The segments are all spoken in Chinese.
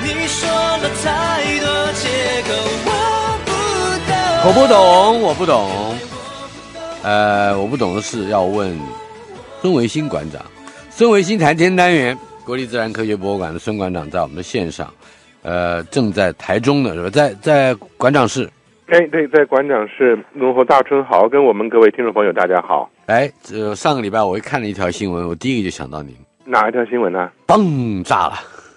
你说了太多借口， 我不懂，我不懂。我不懂的是要问孙维新馆长。孙维新谈天单元，国立自然科学博物馆的孙馆长在我们的线上，正在台中呢，是吧？在馆长室。 对，在馆长室问候大春好，跟我们各位听众朋友大家好。 上个礼拜我一看了一条新闻，我第一个就想到您。 哪一条新闻呢？ 嘣，炸了！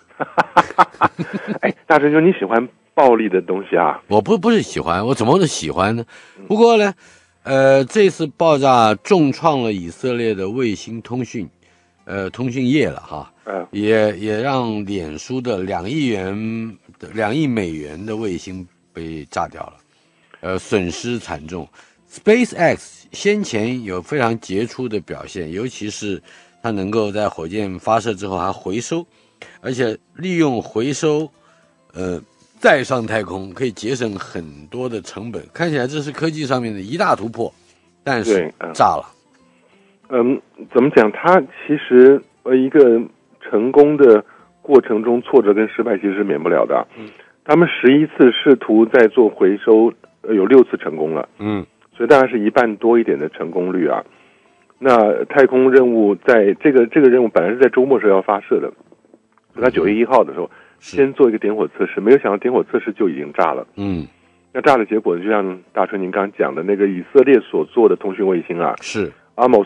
大春兄，你喜欢暴力的东西啊？ 我不是喜欢，我怎么会喜欢呢？不过呢，这次爆炸重创了以色列的卫星通讯业了哈。也让脸书的2亿美元的卫星被炸掉了，损失惨重。SpaceX 先前有非常杰出的表现，尤其是它能够在火箭发射之后还回收，而且利用回收再上太空，可以节省很多的成本。看起来这是科技上面的一大突破，但是炸了。 怎么讲？它其实一个成功的过程中，挫折跟失败其实是免不了的。他们11次试图在做回收，有6次成功了。所以大概是1半多一点的成功率啊。那太空任务在这个任务本来是在周末时候要发射的，所以他9月1号的时候先做一个点火测试，没有想到点火测试就已经炸了。那炸的结果就像大春您刚刚讲的那个以色列所做的通讯卫星啊， 是 Amos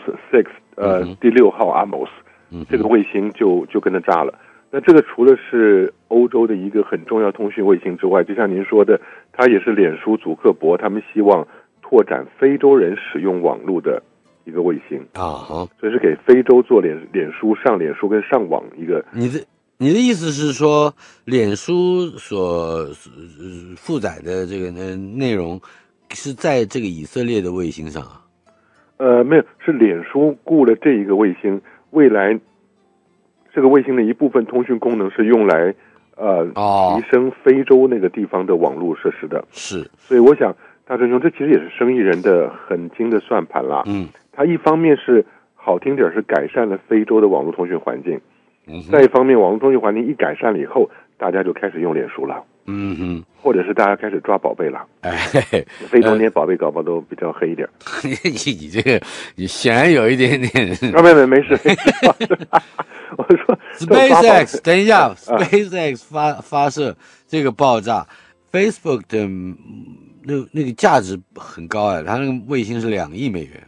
6，第6号 Amos，这个卫星就跟着炸了。那这个除了是欧洲的一个很重要通讯卫星之外，就像您说的，它也是脸书、祖克伯他们希望拓展非洲人使用网络的一个卫星所以是给非洲做脸书上脸书跟上网一个。 你的意思是说，脸书所负载的这个内容是在这个以色列的卫星上啊？ 没有，是脸书雇了这一个卫星，未来这个卫星的一部分通讯功能是用来提升非洲那个地方的网络设施的。 是， 所以我想大春兄，这其实也是生意人的很精的算盘啦。它一方面是好听点是改善了非洲的网络通讯环境，再一方面网络通讯环境一改善了以后，大家就开始用脸书了。或者是大家开始抓宝贝了。非洲那些宝贝搞不好都比较黑一点。 你这个你显然有一点点。 没事。我说 SpaceX， 等一下，SpaceX 发射这个爆炸 ，Facebook 的那个价值很高它那个卫星是2亿美元。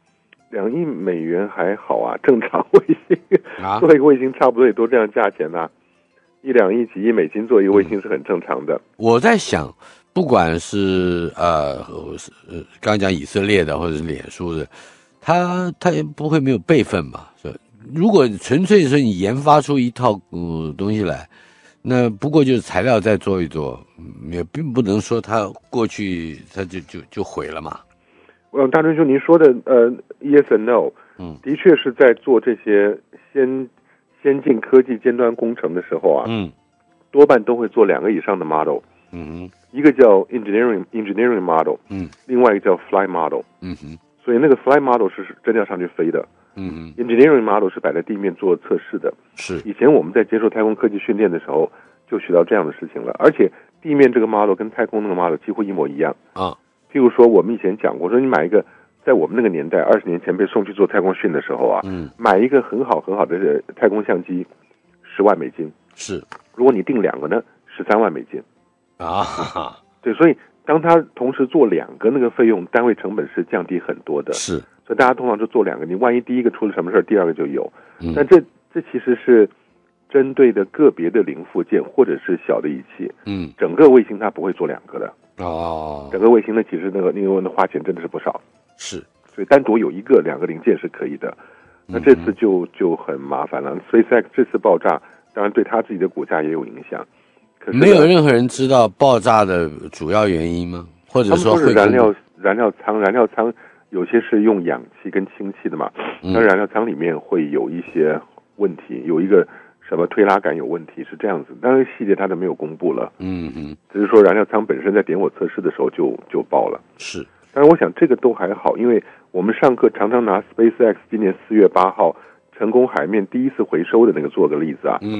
2亿美元还好啊，正常卫星做一个卫星差不多也都这样价钱啊。1、2亿、几亿美金做一个卫星是很正常的。 我在想，不管是刚刚讲以色列的或者是脸书的，它也不会没有备份吧？如果纯粹是你研发出一套东西来，那不过就是材料再做一做，也并不能说它过去它就毁了嘛。 大春兄，您说的yes and no，的确是在做这些先进科技尖端工程的时候啊，多半都会做2个以上的 model，一个叫 engineering model，另外一个叫 flight model，所以那个 flight model 是真的要上去飞的，engineering model 是摆在地面做测试的。 是， 以前我们在接受太空科技训练的时候就学到这样的事情了，而且地面这个 model 跟太空那个 model 几乎一模一样譬如说我们以前讲过，说你买一个。在我们那个年代，20年前被送去做太空训的时候啊，买一个很好的太空相机，10万美金。是，如果你订2个呢，13万美金。对，所以当他同时做2个，那个费用单位成本是降低很多的。是，所以大家通常就做2个，你万一第一个出了什么事，第二个就有。但这其实是针对的个别的零附件或者是小的仪器。整个卫星它不会做2个的。整个卫星呢，其实那个花钱真的是不少。是，所以单独有1个2个零件是可以的。那这次就很麻烦了。SpaceX 这次爆炸，当然对他自己的股价也有影响。可是没有任何人知道爆炸的主要原因吗？或者说会燃料舱有些是用氧气跟氢气的嘛，那燃料舱里面会有一些问题，有一个什么推拉杆有问题，是这样子。当然细节他都没有公布了。只是说燃料舱本身在点火测试的时候就爆了。是。当然我想这个都还好，因为我们上课常常拿 SpaceX 今年4月8号成功海面第一次回收的那个做个例子啊。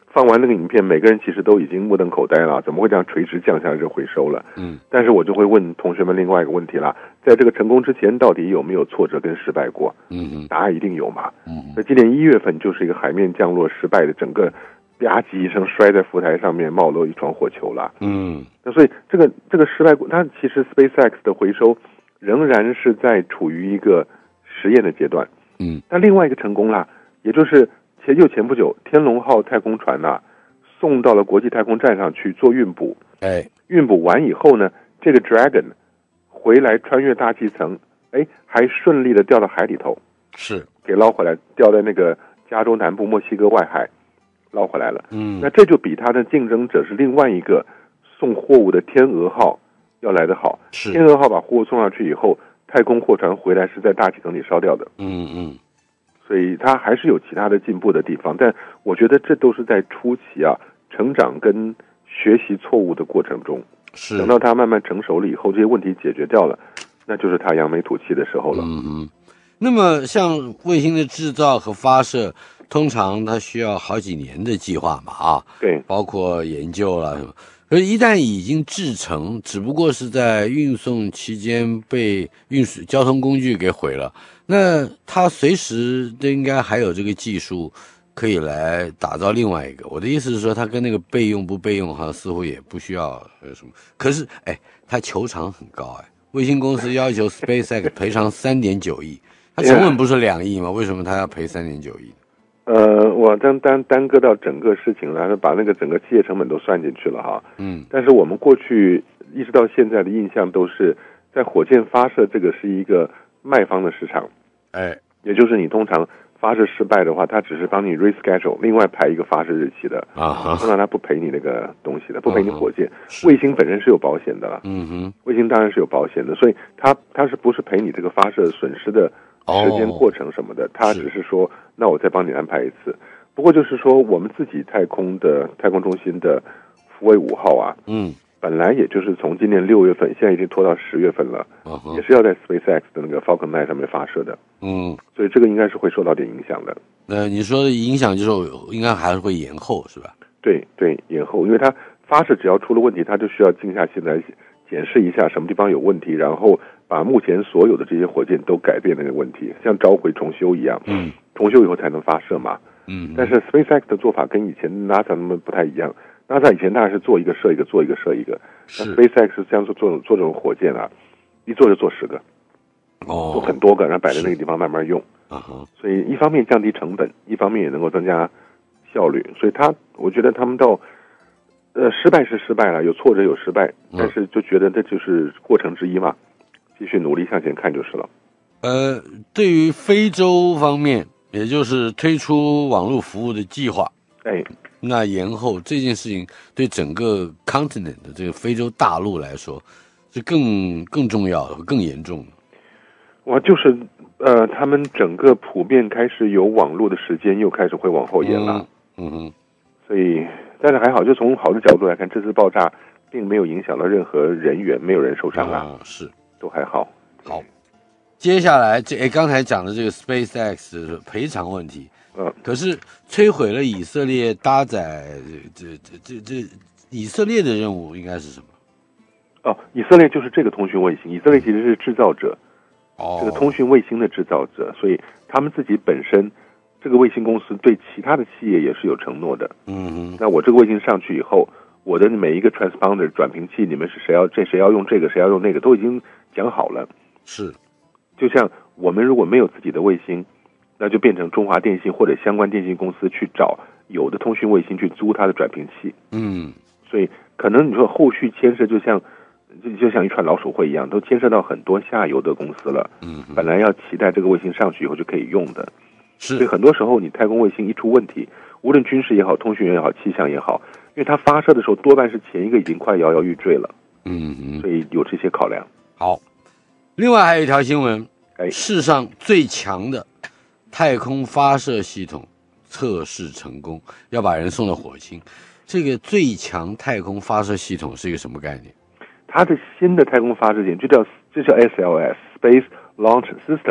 放完那个影片，每个人其实都已经目瞪口呆了，怎么会这样垂直降下来就回收了？但是我就会问同学们另外一个问题啦，在这个成功之前，到底有没有挫折跟失败过？答案一定有嘛。那今年1月份就是一个海面降落失败的，整个吧唧一声摔在浮台上面，冒落一床火球了。那所以这个失败，它其实 SpaceX 的回收仍然是在处于一个实验的阶段。但另外一个成功啦，也就是前不久，天龙号太空船送到了国际太空站上去做运补。运补完以后呢，这个 Dragon 回来穿越大气层，还顺利的掉到海里头， 是给捞回来，掉在那个加州南部墨西哥外海，捞回来了。那这就比他的竞争者是另外一个送货物的天鹅号要来得好。天鹅号把货物送上去以后，太空货船回来是在大气层里烧掉的。所以它还是有其他的进步的地方，但我觉得这都是在初期成长跟学习错误的过程中。等到它慢慢成熟了以后，这些问题解决掉了，那就是它扬眉吐气的时候了。 那么像卫星的制造和发射，通常它需要好几年的计划嘛， 对， 包括研究啦什么。可是，一旦已经制成，只不过是在运送期间被运输交通工具给毁了，那它随时都应该还有这个技术可以来打造另外一个。我的意思是说，它跟那个备用不备用好像似乎也不需要什么。可是，它求偿很高卫星公司要求 SpaceX 赔偿3.9亿，它成本不是2亿吗？为什么它要赔3.9亿？ 我耽搁到整个事情了，把那个整个企业成本都算进去了哈。但是我们过去一直到现在的印象都是在火箭发射这个是一个卖方的市场，也就是你通常发射失败的话，它只是帮你 reschedule 另外排一个发射日期的通常它不赔你那个东西的，不赔你火箭。卫星本身是有保险的了，卫星当然是有保险的，所以它是不是赔你这个发射损失的时间过程什么的，它只是说那我再帮你安排一次。不过就是说我们自己太空中心的福卫5号本来也就是从今年6月份，现在已经拖到10月份了，也是要在 SpaceX 的那个 Falcon 9上面发射的。所以这个应该是会受到点影响的。 你说的影响就是应该还是会延后是吧？ 对，延后，因为它发射只要出了问题，它就需要静下心来检视一下什么地方有问题，然后把目前所有的这些火箭都改变那个问题，像召回重修一样，重修以后才能发射嘛。但是 SpaceX 的做法跟以前 NASA 他们不太一样。NASA 以前当然是做一个射一个，做一个射一个。那 SpaceX 是这样做这种火箭一做就做10个，做很多个，然后摆在那个地方慢慢用。所以一方面降低成本，一方面也能够增加效率。所以我觉得他们到失败是失败了，有挫折有失败，但是就觉得这就是过程之一嘛，继续努力向前看就是了。 对于非洲方面，也就是推出网络服务的计划，那延后这件事情对整个 continent 的这个非洲大陆来说是更重要的，更严重的。 就是他们整个普遍开始有网络的时间又开始会往后延了。所以但是还好，就从好的角度来看，这次爆炸并没有影响到任何人员，没有人受伤是都还好。 好，接下来刚才讲的这个 SpaceX 赔偿问题，可是摧毁了以色列搭载这以色列的任务应该是什么？ 以色列就是这个通讯卫星，以色列其实是制造者，这个通讯卫星的制造者，所以他们自己本身这个卫星公司对其他的企业也是有承诺的。那我这个卫星上去以后，我的每一个 transponder 转频器，你们是谁要用这个，谁要用那个，都已经讲好了。 是， 就像我们如果没有自己的卫星，那就变成中华电信或者相关电信公司去找有的通讯卫星去租它的转频器。所以可能你说后续牵涉就像一串老鼠会一样，都牵涉到很多下游的公司了。本来要期待这个卫星上去以后就可以用的。所以很多时候你太空卫星一出问题，无论军事也好，通讯也好，气象也好，因为它发射的时候多半是前一个已经快摇摇欲坠了。所以有这些考量。 好，另外还有一条新闻，世上最强的太空发射系统测试成功，要把人送到火星。这个最强太空发射系统是一个什么概念？它的新的太空发射点就叫SLS Space Launch System，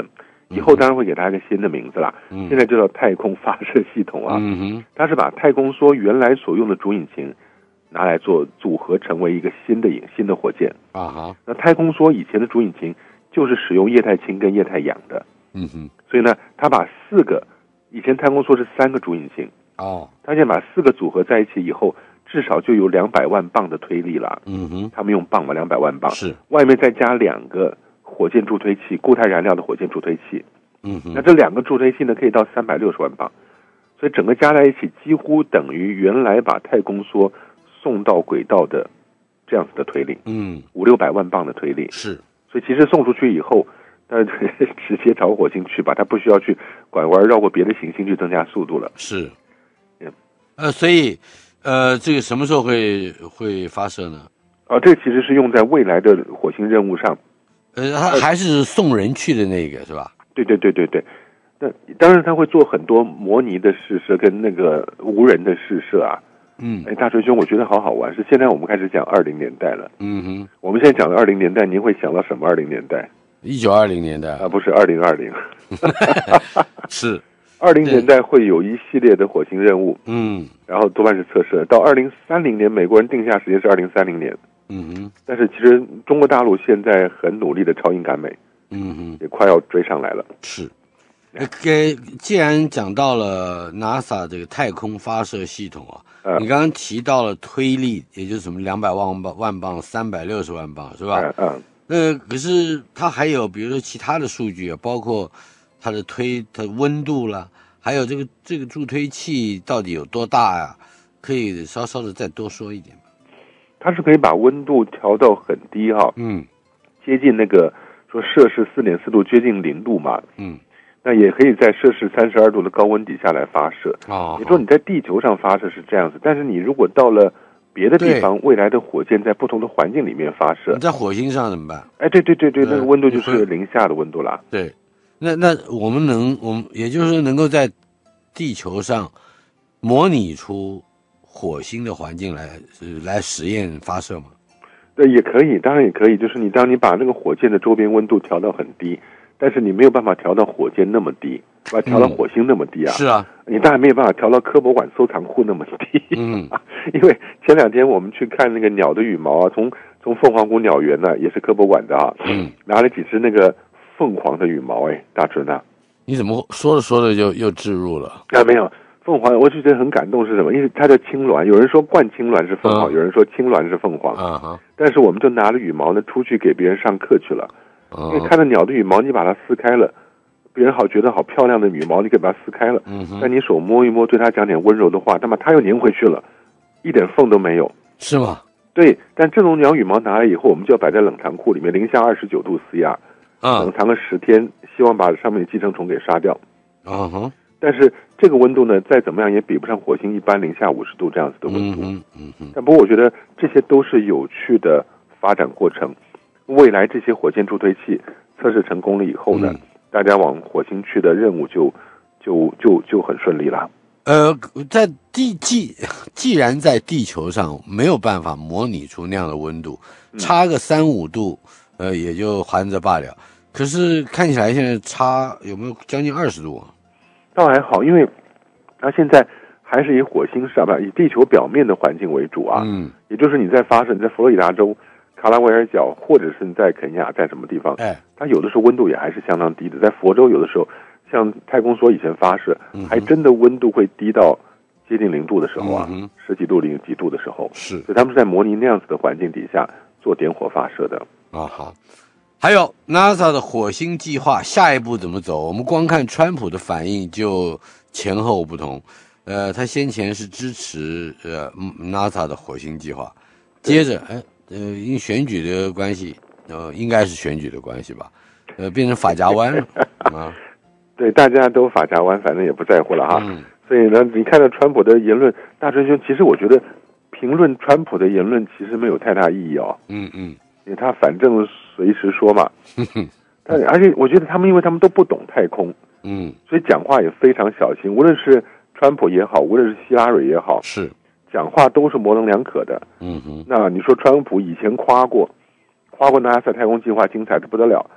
以后当然会给它一个新的名字啦。现在就叫太空发射系统啊。它是把太空梭原来所用的主引擎拿来做组合，成为一个新的火箭啊。那太空梭以前的主引擎就是使用液态氢跟液态氧的。所以呢，它把以前太空梭是3个主引擎它现在把4个组合在一起以后，至少就有200万磅的推力了。他们用磅嘛，200万磅，是外面再加2个火箭助推器，固态燃料的火箭助推器。那这2个助推器呢，可以到360万磅，所以整个加在一起，几乎等于原来把太空梭送到轨道的这样子的推力。500-600万磅的推力是，所以其实送出去以后，直接朝火星去吧，它不需要去拐弯绕过别的行星去增加速度了。 是，所以这个什么时候会发射呢？ 这其实是用在未来的火星任务上。 它还是送人去的那个是吧？ 对。那当然他会做很多模拟的试射跟那个无人的试射啊。大锤兄，我觉得好好玩。是现在我们开始讲20年代了。我们现在讲的20年代，您会想到什么20年代 ？1920年代不是2020。 是 20年代会有一系列的火星任务。然后多半是测试。到2030年，美国人定下时间是2030年。但是其实中国大陆现在很努力的超英赶美。也快要追上来了。是。 既然讲到了 NASA 这个太空发射系统你刚刚提到了推力，也就是什么200万磅、360万磅，是吧？可是它还有比如说其他的数据包括它的温度啦，还有这个助推器到底有多大呀？可以稍稍的再多说一点吗？ 它是可以把温度调到很低接近那个说摄氏4.4度，接近0度嘛。那也可以在摄氏32度的高温底下来发射。你说你在地球上发射是这样子，但是你如果到了别的地方，未来的火箭在不同的环境里面发射， 你在火星上怎么办？ 对，那个温度就是零下的温度啦。 对，那我们也就是说能够在地球上模拟出火星的环境来实验发射吗？ 对，也可以，当然也可以。就是当你把那个火箭的周边温度调到很低，但是你没有办法调到火箭那么低，调到火星那么低啊。 是啊， 你当然没有办法调到科博馆收藏库那么低。因为前2天我们去看那个鸟的羽毛从凤凰谷鸟园呢，也是科博馆的拿了几只那个凤凰的羽毛。大春啊， 你怎么说着就又置入了？ 没有。凤凰，我就觉得很感动是什么？因为它叫青鸾，有人说冠青鸾是凤凰，有人说青鸾是凤凰。但是我们就拿了羽毛呢出去给别人上课去了。因为看到鸟的羽毛，你把它撕开了，别人觉得好漂亮的羽毛，你可以把它撕开了。但你手摸一摸，对它讲点温柔的话，那么它又粘回去了，一点缝都没有。 是吗？ 对。但这种鸟羽毛拿来以后，我们就要摆在冷藏库里面，零下29度 C 冷藏了10天，希望把上面的寄生虫给杀掉。但是这个温度呢，再怎么样也比不上火星一般零下50度这样子的温度。但不过我觉得这些都是有趣的发展过程。未来这些火箭助推器测试成功了以后呢，大家往火星去的任务就很顺利了。 在既然在地球上没有办法模拟出那样的温度，差个3-5度，也就含着罢了。可是看起来现在差有没有将近20度？ 倒还好，因为它现在还是以火星上以地球表面的环境为主也就是你在发射，你在佛罗里达州、卡拉维尔角，或者是你在肯亚，在什么地方，它有的时候温度也还是相当低的。在佛州有的时候，像太空梭以前发射，还真的温度会低到接近0度的时候10几度、0几度的时候，所以他们是在模拟那样子的环境底下做点火发射的。 好。还有 NASA 的火星计划下一步怎么走？我们光看川普的反应就前后不同。他先前是支持NASA 的火星计划，接着因选举的关系，应该是选举的关系吧，变成法夹弯了对，大家都法夹弯，反正也不在乎了所以呢，你看到川普的言论，大春兄，其实我觉得评论川普的言论其实没有太大意义因为他反正随时说嘛。而且我觉得因为他们都不懂太空，所以讲话也非常小心。无论是川普也好，无论是希拉蕊也好，讲话都是模棱两可的。那你说川普以前夸过 NASA 太空计划精彩的不得了，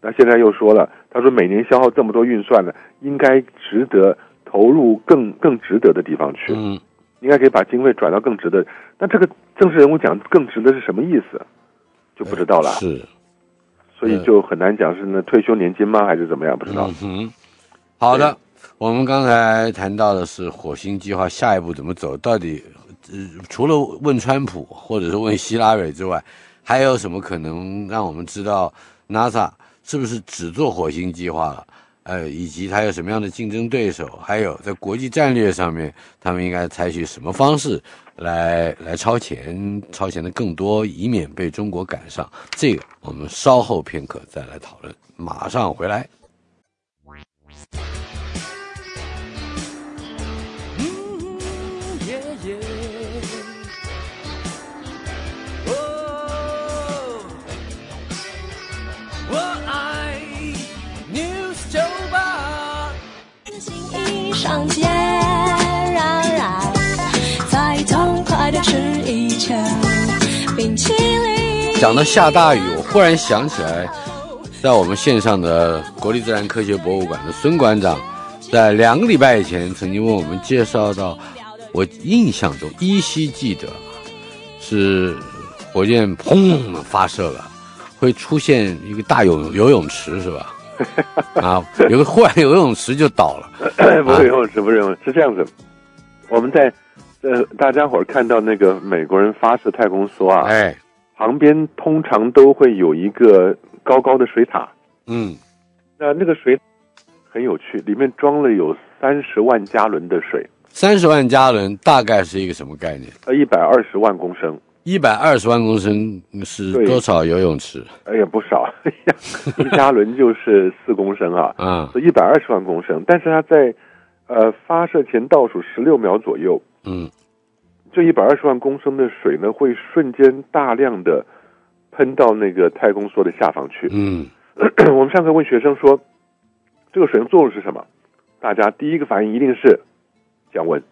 那现在又说了，他说每年消耗这么多运算呢，应该值得投入更值得的地方去。应该可以把经费转到更值得。那这个政治人物讲更值得是什么意思？就不知道了。 是， 所以就很难讲是那退休年金吗，还是怎么样？不知道。 好的，我们刚才谈到的是火星计划下一步怎么走，到底除了问川普或者是问希拉蕊之外，还有什么可能让我们知道 NASA 是不是只做火星计划了？以及它有什么样的竞争对手，还有在国际战略上面，他们应该采取什么方式来超前的更多，以免被中国赶上。这个我们稍后片刻再来讨论，马上回来。 上街嚷嚷，再痛快的吃一球冰淇淋。 讲到下大雨，我忽然想起来，在我们线上的国立自然科学博物馆的孙馆长，在2个礼拜以前曾经为我们介绍到，我印象中依稀记得是火箭砰发射了，会出现一个大游泳池，是吧？有个忽然游泳池就倒了。 不是游泳池，不是游泳池，是这样子。我们在大家伙看到那个美国人发射太空梭啊，旁边通常都会有一个高高的水塔。那个水很有趣，里面装了有30万加仑的水。 30万加仑大概是一个什么概念 ？120万公升。 120万公升是多少游泳池？ 也不少，1加仑就是4公升啊。所以120万公升。但是它在发射前倒数16秒左右，这120万公升的水呢，会瞬间大量的喷到那个太空梭的下方去。我们上课问学生说，这个水的作用是什么？大家第一个反应一定是降温。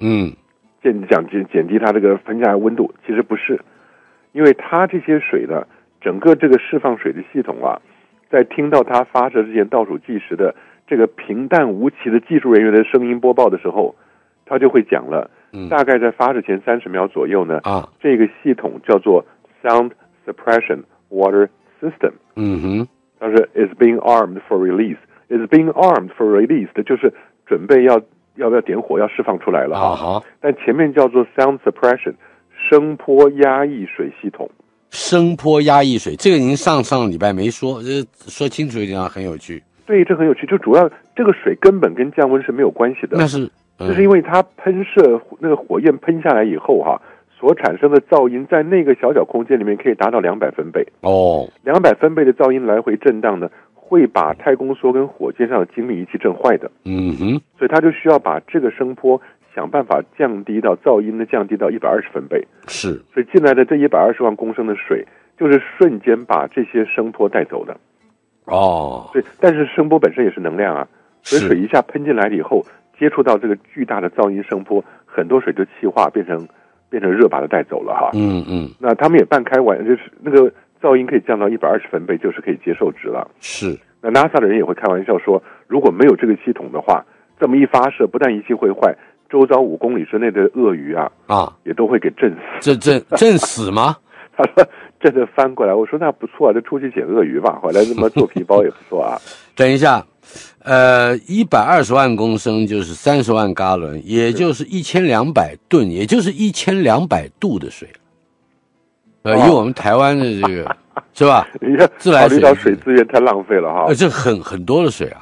减低它这个喷下来温度，其实不是，因为它这些水呢，整个这个释放水的系统啊，在听到它发射之前倒数计时的这个平淡无奇的技术人员的声音播报的时候，它就会讲了。大概在发射前30秒左右呢，这个系统叫做 Sound Suppression Water System。它是 is being armed for release。is being armed for release 的就是准备要不要点火，要释放出来了。但前面叫做 sound suppression， 声波压抑水系统。 声波压抑水，这个您上礼拜没说，说清楚一点很有趣。 对，这很有趣，就主要这个水根本跟降温是没有关系的。 那是， 就是因为它喷射那个火焰喷下来以后所产生的噪音，在那个小空间里面可以达到200分贝。200分贝的噪音来回震荡呢，会把太空梭跟火箭上的精密仪器震坏的。所以他就需要把这个声波想办法降低到噪音呢，降低到120分贝。 是， 所以进来的这120万公升的水，就是瞬间把这些声波带走的。对，但是声波本身也是能量啊，所以水一下喷进来了以后，接触到这个巨大的噪音声波，很多水就气化变成热，把它带走了那他们也半开玩笑，就是那个噪音可以降到120分贝，就是可以接受值了。 是。 那 NASA 的人也会开玩笑说，如果没有这个系统的话，这么一发射，不但仪器会坏，周遭5公里之内的鳄鱼也都会给震死。 震死吗？ 他说震得翻过来。我说那不错就出去捡鳄鱼吧。后来这么做皮包也不错等一下，120万公升就是30万加仑，也就是1200吨，也就是1200度的水。以我们台湾的这个是吧？自来水， 考虑到水资源太浪费了这很多的水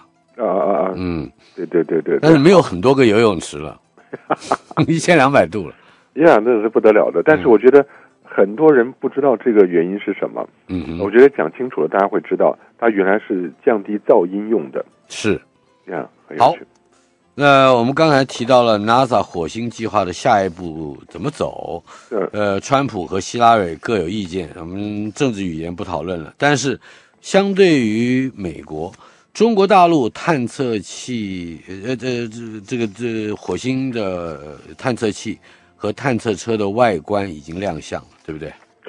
对， 但是没有很多个游泳池了，1200度了， 那是不得了的。但是我觉得很多人不知道这个原因是什么。我觉得讲清楚了，大家会知道，它原来是降低噪音用的。 是， 很有趣。 那我们刚才提到了 NASA 火星计划的下一步怎么走，川普和希拉蕊各有意见，我们政治语言不讨论了。但是相对于美国，中国大陆探测器，这个火星的探测器和探测车的外观已经亮相了，对不对？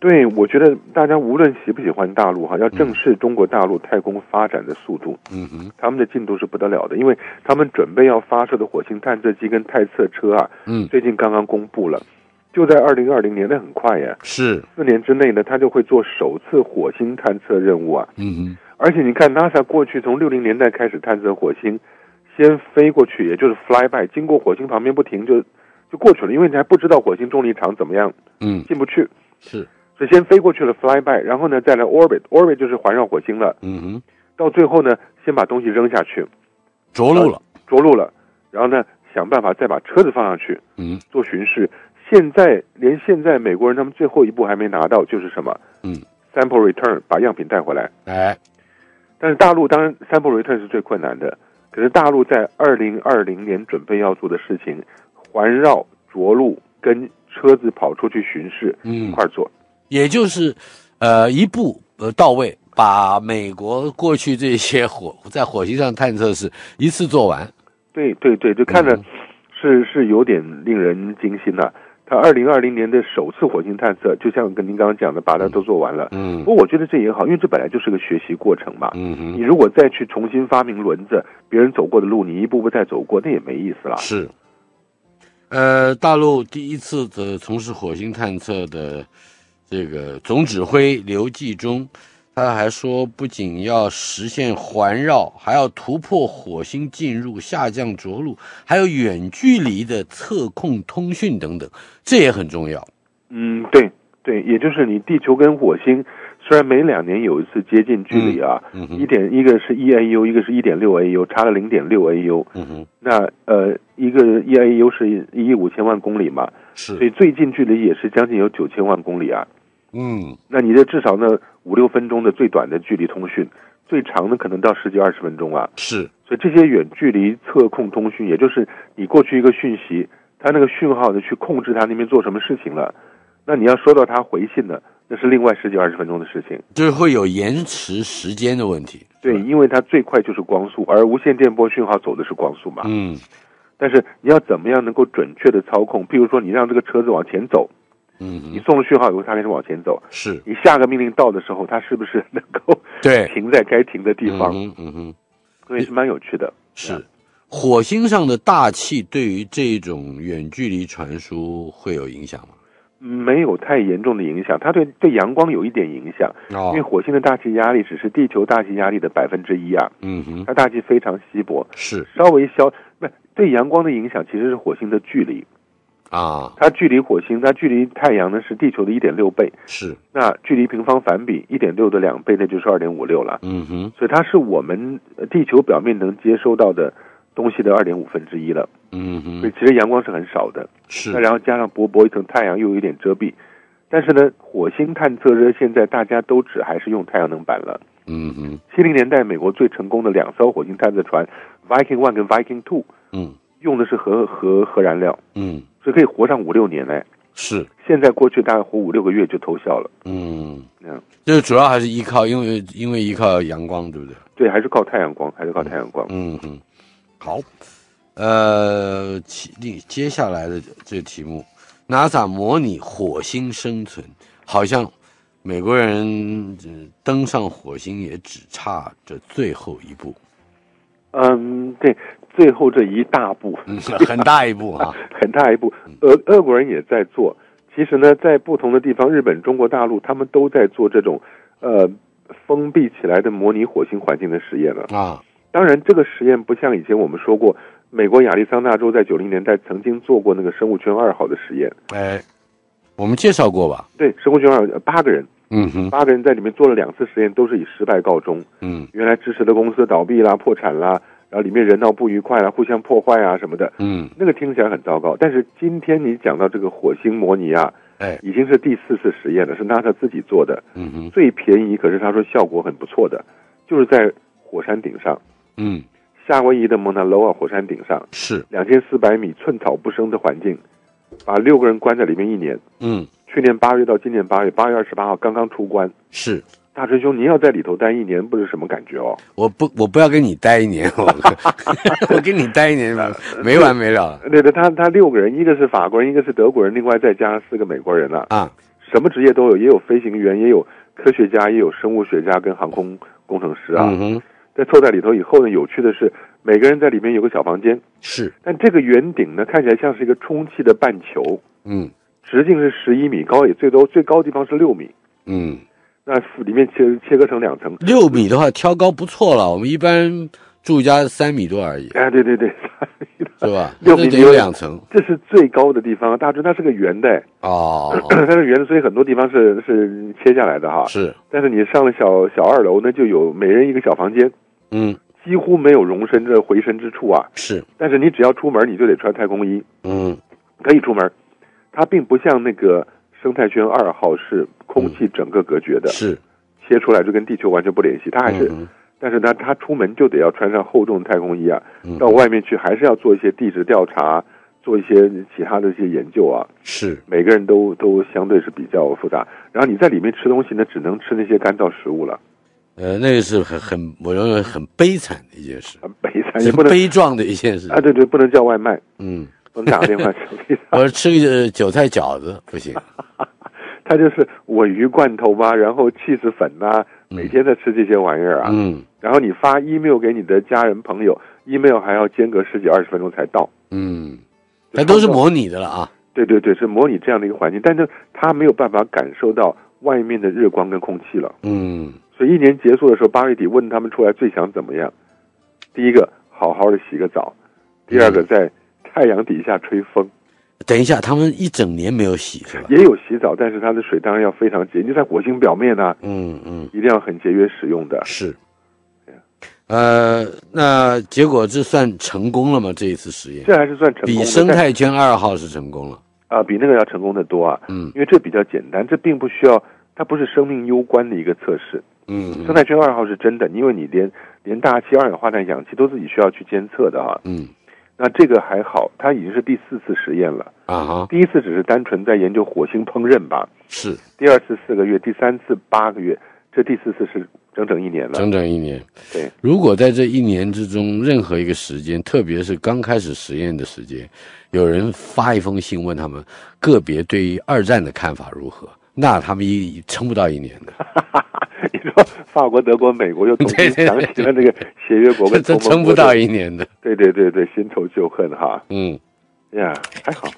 对，我觉得大家无论喜不喜欢大陆要正视中国大陆太空发展的速度。他们的进度是不得了的，因为他们准备要发射的火星探测机跟探测车最近刚刚公布了，就在2020年，那很快呀， 是 4年之内呢，他就会做首次火星探测任务而且你看 NASA 过去从60年代开始探测火星，先飞过去，也就是 flyby， 经过火星旁边不停就过去了，因为你还不知道火星重力场怎么样，进不去， 是， 所以先飞过去了 flyby， 然后呢再来 orbit 就是环绕火星了，到最后呢先把东西扔下去， 着陆了， 然后呢想办法再把车子放上去，做巡视。现在美国人他们最后一步还没拿到，就是什么sample return， 把样品带回来。但是大陆当然 sample return 是最困难的，可是大陆在2020年准备要做的事情，环绕、着陆跟车子跑出去巡视一块做， 也就是一步到位，把美国过去这些在火星上探测是一次做完。对， 就看着是有点令人惊心他2020年的首次火星探测，就像跟您刚刚讲的，把它都做完了。不过我觉得这也好，因为这本来就是个学习过程嘛。你如果再去重新发明轮子，别人走过的路，你一步步再走过，那也没意思了。 是。大陆第一次从事火星探测的这个总指挥刘继忠，他还说，不仅要实现环绕，还要突破火星进入、下降着陆，还有远距离的测控通讯等等，这也很重要。 对，也就是你地球跟火星虽然每2年有一次接近距离一个是1 AU， 一个是1.6 AU， 差了0.6 AU。那一个1 AU 是1亿5千万公里嘛， 是， 所以最近距离也是将近有9千万公里那你这至少呢5-6分钟的最短的距离通讯，最长的可能到10几20分钟是， 所以这些远距离测控通讯，也就是你过去一个讯息，它那个讯号的去控制它那边做什么事情了，那你要收到它回信的，那是另外10几20分钟的事情， 就是会有延迟时间的问题。 对，因为它最快就是光速，而无线电波讯号走的是光速嘛。但是你要怎么样能够准确的操控？譬如说，你让这个车子往前走，你送了讯号以后，它开始往前走。 是， 你下个命令到的时候，它是不是能够停在该停的地方？所以是蛮有趣的。 是，火星上的大气对于这种远距离传输会有影响吗？ 没有太严重的影响，它对阳光有一点影响，因为火星的大气压力只是地球大气压力的1%，它大气非常稀薄， 是稍微对阳光的影响其实是火星的距离它距离火星，它距离太阳呢是地球的1.6倍， 是， 那距离平方反比1.6的2倍，那就是2.56了，所以它是我们地球表面能接收到的东西的2.5%了，所以其实阳光是很少的， 是。 那然后加上薄薄一层太阳，又有一点遮蔽，但是呢，火星探测热现在大家都还是用太阳能板了，70年代美国最成功的2艘火星探测船 Viking 1跟 Viking 2，用的是核燃料，所以可以活上5-6年嘞。 是， 现在过去大概活5-6个月就偷笑了。 就是主要还是依靠，因为依靠阳光，对不对？ 对，还是靠太阳光， 好，接下来的这个题目 ，NASA 模拟火星生存，好像美国人登上火星也只差这最后一步。 对，最后这一大步， 很大一步很大一步。俄国人也在做。其实呢，在不同的地方，日本、中国大陆，他们都在做这种封闭起来的模拟火星环境的实验了当然，这个实验不像以前我们说过，美国亚利桑那州在90年代曾经做过那个生物圈2号的实验。 我们介绍过吧？ 对，生物圈2 8个人，8个人在里面做了2次实验，都是以失败告终。原来支持的公司倒闭啦、破产啦，然后里面人闹不愉快啦、互相破坏什么的。那个听起来很糟糕。但是今天你讲到这个火星模拟已经是第4次实验了，是 NASA 自己做的。最便宜，可是他说效果很不错的，就是在火山顶上。夏威夷的蒙纳罗瓦火山顶上， 是 2400米寸草不生的环境，把6个人关在里面1年。去年8月到今年8月28号刚刚出关。 是， 大师兄，您要在里头待1年，不是什么感觉哦？ 我不要跟你待1年，我跟你待1年没完没了。 对的，他6个人，一个是法国人，一个是德国人，另外再加上4个美国人了什么职业都有，也有飞行员，也有科学家，也有生物学家跟航空工程师啊。在凑在里头以后呢，有趣的是每个人在里面有个小房间， 是， 但这个圆顶呢看起来像是一个充气的半球，直径是11米，高也最高的地方是6米，那里面切割成2层 ，6米的话挑高不错了，我们一般住家3米多而已。 哎，对， 是吧 ？6米有2层， 这是最高的地方。大致它是个圆的哦， 它是圆的，所以很多地方是切下来的哈。 是， 但是你上了小2楼呢，就有每人一个小房间，几乎没有容身回身之处啊。 是， 但是你只要出门，你就得穿太空衣，可以出门。它并不像那个生态圈2号是空气整个隔绝的， 是切出来就跟地球完全不联系，它还是。但是他出门就得要穿上厚重的太空衣啊，到外面去还是要做一些地质调查，做一些其他的一些研究啊。 是， 每个人都相对是比较复杂。然后你在里面吃东西呢，只能吃那些干燥食物了。 那个是我认为很悲惨的一件事， 很悲惨，也不能悲壮的一件事啊。 对，不能叫外卖，不能打个电话。 我吃个韭菜饺子不行。 他就是鲔鱼罐头啊，然后起司粉啊，每天在吃这些玩意儿啊。然后你发 email 给你的家人朋友 ，email 还要间隔10几20分钟才到。 那都是模拟的了啊。 对，是模拟这样的一个环境，但是他没有办法感受到外面的日光跟空气了。所以1年结束的时候，8月底问他们出来最想怎么样？第一个，好好的洗个澡；第二个，在太阳底下吹风。 等一下，他们一整年没有洗是吧？ 也有洗澡，但是它的水当然要非常节约，就在火星表面啊，一定要很节约使用的。 是，那结果这算成功了吗？这一次实验， 这还是算成功的， 比生态圈2号是成功了啊，比那个要成功的多啊。因为这比较简单，这并不需要，它不是生命攸关的一个测试。生态圈2号是真的，因为你连大气、二氧化碳、氧气都自己需要去监测的哈。那这个还好，它已经是第4次实验了啊。第一次只是单纯在研究火星烹饪吧， 是。 第2次4个月，第3次8个月，这第4次是整整1年了。 整整1年。 对。 如果在这1年之中，任何一个时间，特别是刚开始实验的时间，有人发一封信问他们个别对于2战的看法如何，那他们撑不到1年的。 你说法国、德国、美国又重新想起了那个协约国跟这撑不到1年的。 对，新仇旧恨哈。呀，还好。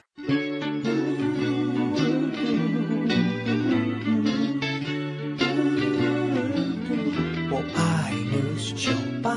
我爱98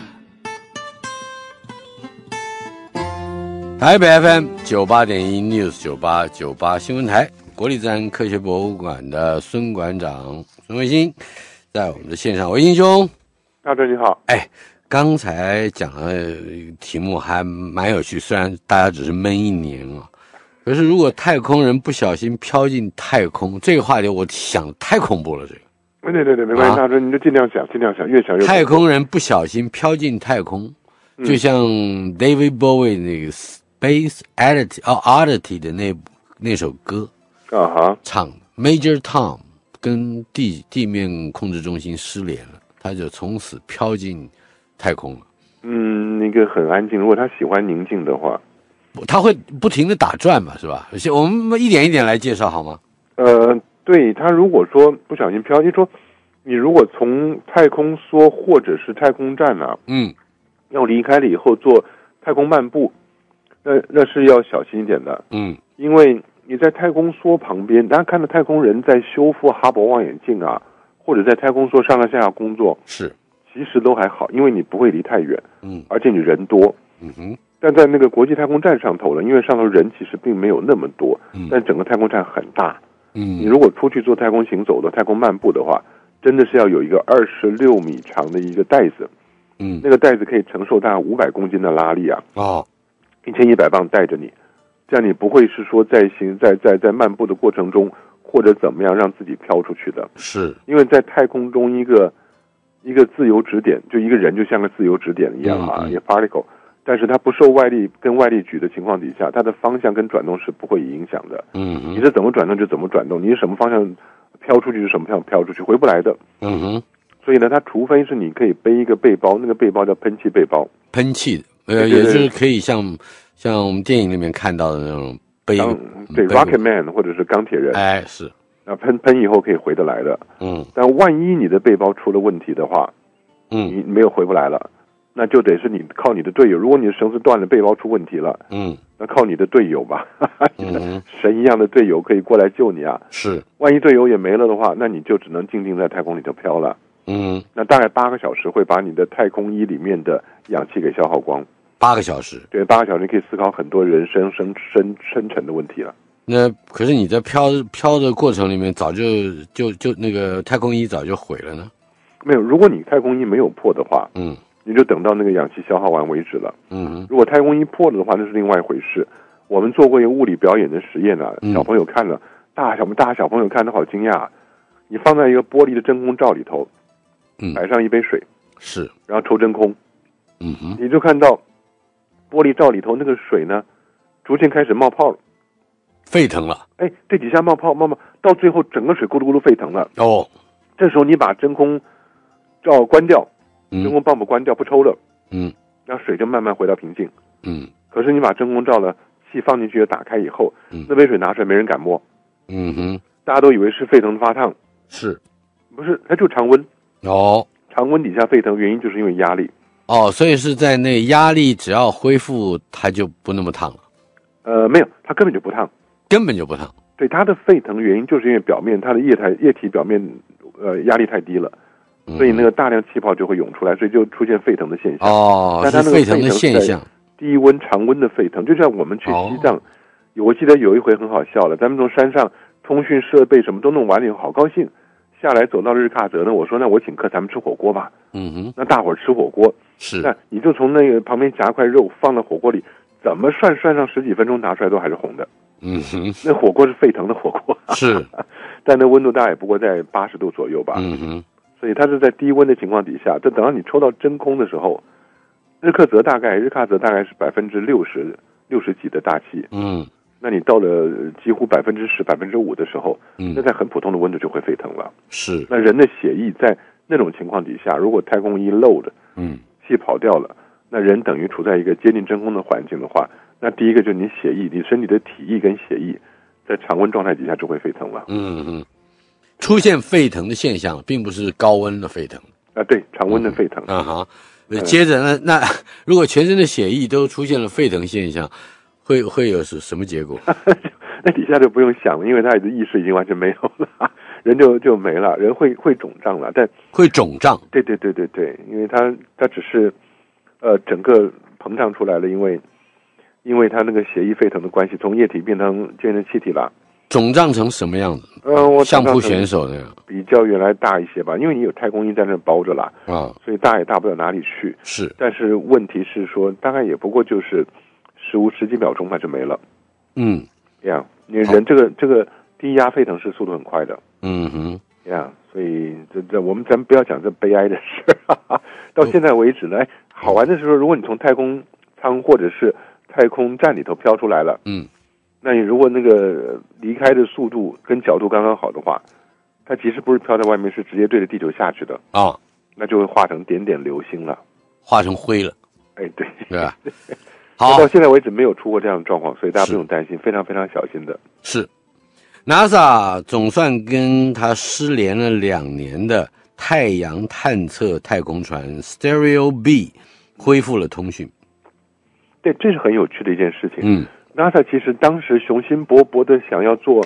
台北 FM 98.1 News 98新闻台，国立自然科学博物馆的孙馆长孙维新在我们的线上。维新兄， 大哥你好。 刚才讲的题目还蛮有趣，虽然大家只是闷1年啊，可是如果太空人不小心飘进太空，这个话题我想太恐怖了。这个对，没关系，大哥你就尽量想，越想越。 太空人不小心飘进太空，就像 David Bowie 那个 Space Oddity 的那首歌唱的 Major Tom 跟地面控制中心失联了，他就从此飘进太空了。 那个很安静，如果他喜欢宁静的话， 他会不停的打转嘛，是吧？我们一点一点来介绍好吗？ 对，他如果说不小心飘，就说你如果从太空梭或者是太空站啊，要离开了以后做太空漫步，那是要小心一点的，因为你在太空梭旁边，大家看到太空人在修复哈勃望远镜啊，或者在太空梭上下工作， 是， 其实都还好，因为你不会离太远，而且你人多，但在那个国际太空站上头了，因为上头人其实并没有那么多，但整个太空站很大，你如果出去做太空行走的太空漫步的话，真的是要有一个26米长的一个袋子，那个袋子可以承受大概500公斤的拉力啊，1100磅带着你，这样你不会是说在漫步的过程中或者怎么样让自己飘出去的， 是因为在太空中一个自由指点，就一个人就像个自由指点一样一个 particle， 但是它不受外力举的情况底下，它的方向跟转动是不会影响的，你是怎么转动就怎么转动，你是什么方向飘出去是什么方向飘出去，回不来的，所以呢，它除非是你可以背一个背包，那个背包叫喷气背包， 喷气的，也就是可以像我们电影里面看到的那种背对 Rocket Man 或者是钢铁人， 是， 那喷以后可以回得来的。但万一你的背包出了问题的话，你没有回不来了，那就得是你靠你的队友。如果你的绳子断了，背包出问题了，那靠你的队友吧，神一样的队友可以过来救你啊。 是， 万一队友也没了的话，那你就只能静静在太空里头飘了。那大概8个小时会把你的太空衣里面的氧气给消耗光。 8个小时， 对，8个小时可以思考很多人生深沉的问题了。 那可是你在飘的过程里面，早就那个太空衣早就毁了呢？ 没有，如果你太空衣没有破的话，你就等到那个氧气消耗完为止了。如果太空衣破了的话，那是另外一回事。我们做过一个物理表演的实验啊，小朋友看了，大小朋友看得好惊讶。你放在一个玻璃的真空罩里头，摆上一杯水， 是， 然后抽真空，你就看到玻璃罩里头那个水呢，逐渐开始冒泡了， 沸腾了。 哎，这几下冒泡，到最后整个水咕噜咕噜沸腾了。 哦， 这时候你把真空罩关掉，真空泵关掉，不抽了，让水就慢慢回到平静。可是你把真空罩的气放进去打开以后，那杯水拿出来没人敢摸。大家都以为是沸腾的发烫， 是不是？它就常温。常温底下沸腾，原因就是因为压力。 所以是在那压力只要恢复，它就不那么烫了。 没有，它根本就不烫，对，它的沸腾原因就是因为表面它的液体表面压力太低了，所以那个大量气泡就会涌出来，所以就出现沸腾的现象。但它那个沸腾的现象， 低温常温的沸腾，就像我们去西藏，我记得有一回很好笑了，咱们从山上通讯设备什么都弄完了以后，好高兴。下来走到日喀则呢，我说那我请客，咱们吃火锅吧。那大伙儿吃火锅， 是， 那你就从那个旁边夹块肉放到火锅里，怎么涮上10几分钟，拿出来都还是红的。那火锅是沸腾的火锅， 是， 但那温度大概不过在80度左右吧。所以它是在低温的情况底下，这等到你抽到真空的时候，日喀则大概是60%几的大气。那你到了几乎10%、5%的时候，那在很普通的温度就会沸腾了。 是， 那人的血液在那种情况底下，如果太空衣漏了，气跑掉了，那人等于处在一个接近真空的环境的话，那第一个就是你血液，你身体的体液跟血液在常温状态底下就会沸腾了。 出现沸腾的现象，并不是高温的沸腾啊，对，常温的沸腾。 接着那如果全身的血液都出现了沸腾现象，会有什么结果？ 那底下就不用想了，因为他的意识已经完全没有了，人就没了，人会肿胀了，但会肿胀。 对，因为他只是整个膨胀出来了，因为他那个血液沸腾的关系，从液体变成气体了。 肿胀成什么样子？相扑选手那样， 比较原来大一些吧，因为你有太空衣在那包着了所以大也大不了哪里去。 是， 但是问题是说，大概也不过就是十几秒钟吧就没了。这样，你人这个低压沸腾是速度很快的。这样，所以咱们不要讲这悲哀的事到现在为止呢，好玩的是说，如果你从太空舱或者是太空站里头飘出来了，那你如果那个离开的速度跟角度刚刚好的话，它其实不是飘在外面，是直接对着地球下去的那就会化成点点流星了， 化成灰了。对吧？ 好，到现在为止没有出过这样的状况，所以大家不用担心，非常非常小心的。 是 NASA 总算跟他失联了2年的太阳探测太空船 Stereo B 恢复了通讯。 对，这是很有趣的一件事情。NASA 其实当时雄心勃勃的想要做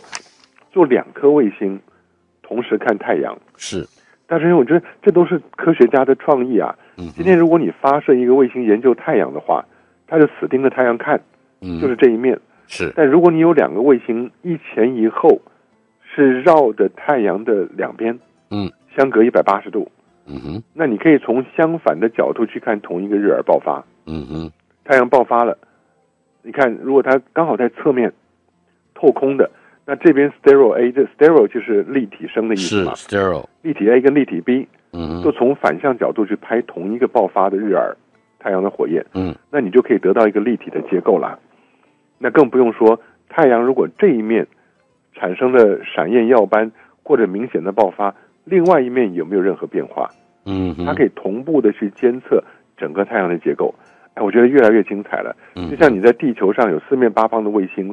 2颗卫星同时看太阳， 是， 但是我觉得这都是科学家的创意啊。今天如果你发射一个卫星研究太阳的话，它就死盯着太阳看，就是这一面。 是， 但如果你有2个卫星一前一后，是绕着太阳的两边，相隔180度，那你可以从相反的角度去看同一个日珥爆发。太阳爆发了，你看如果它刚好在侧面透空的，那这边 Stereo A， 这 Stereo 就是立体声的意思嘛， 是 Stereo， 立体 A 跟立体 B，都从反向角度去拍同一个爆发的日珥太阳的火焰，那你就可以得到一个立体的结构啦。那更不用说太阳如果这一面产生了闪焰耀斑或者明显的爆发，另外一面有没有任何变化？它可以同步的去监测整个太阳的结构。我觉得越来越精彩了。就像你在地球上有4面8方的卫星，所以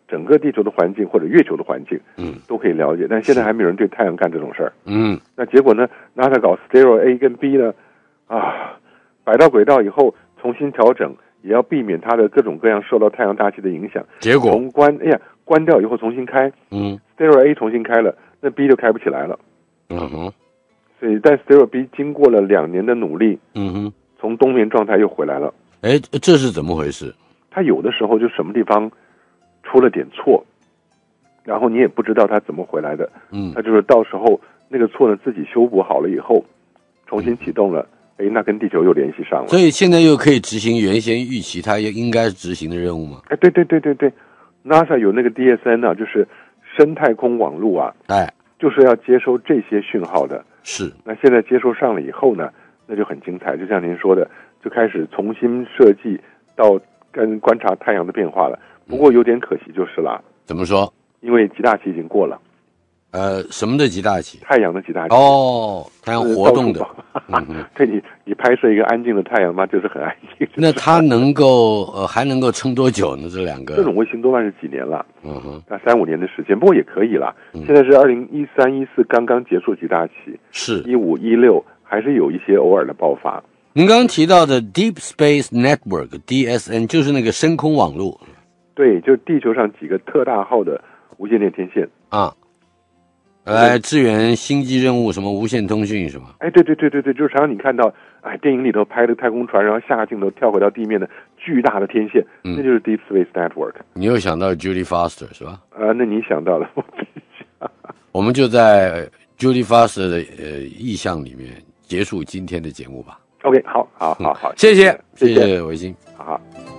整个地球的环境或者月球的环境，都可以了解。但现在还没有人对太阳干这种事儿。那结果呢 ，NASA 搞 Stereo A 跟 B 呢，摆到轨道以后重新调整，也要避免它的各种各样受到太阳大气的影响。 结果关掉以后重新开，Stereo A 重新开了，那 B 就开不起来了。所以但 Stereo B 经过了2年的努力，从冬眠状态又回来了。 这是怎么回事？ 它有的时候就什么地方出了点错，然后你也不知道它怎么回来的。它就是到时候那个错呢自己修补好了以后，重新启动了，那跟地球又联系上了。 所以现在又可以执行原先预期它应该执行的任务吗？ 对 ，NASA 有那个 DSN 啊，就是深太空网路啊，就是要接收这些讯号的。 是。 那现在接收上了以后呢，那就很精彩，就像您说的，就开始重新设计到跟观察太阳的变化了。不过有点可惜就是啦。 怎么说？ 因为极大期已经过了。 什么的极大期？ 太阳的极大期。 太阳活动的。 对，你拍摄一个安静的太阳嘛，就是很安静。 那它还能够撑多久呢？这2个这种卫星多半是几年了，那3-5年的时间，不过也可以啦。现在是2013、14刚刚结束极大期， 是 15、16还是有一些偶尔的爆发。 您刚刚提到的 Deep Space Network DSN 就是那个深空网络。 对，就是地球上几个特大号的无线电天线来支援星际任务，什么无线通讯是吗？ 对，就是常常你看到电影里头拍的太空船，然后下个镜头跳回到地面的巨大的天线，那就是 Deep Space Network。 你又想到 Judy Foster 是吧？ 那你想到了， 我们就在 Judy Foster 的意象里面结束今天的节目吧。 OK， 好，谢谢伟星， 好。